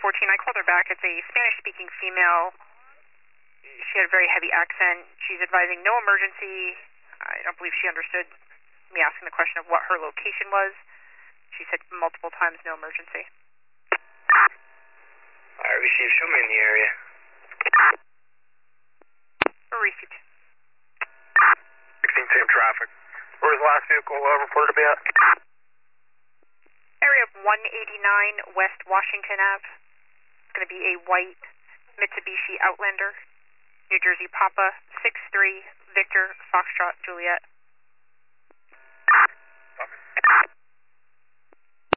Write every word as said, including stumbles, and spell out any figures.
fourteen. I called her back. It's a Spanish-speaking female. She had a very heavy accent. She's advising no emergency. I don't believe she understood me asking the question of what her location was. She said multiple times no emergency. I received. Show me in the area. Received. sixteen, same traffic. Where's the last vehicle uh, reported to be at? Area of one eighty-nine West Washington Avenue. It's going to be a white Mitsubishi Outlander. New Jersey Papa six three Victor Foxtrot Juliet.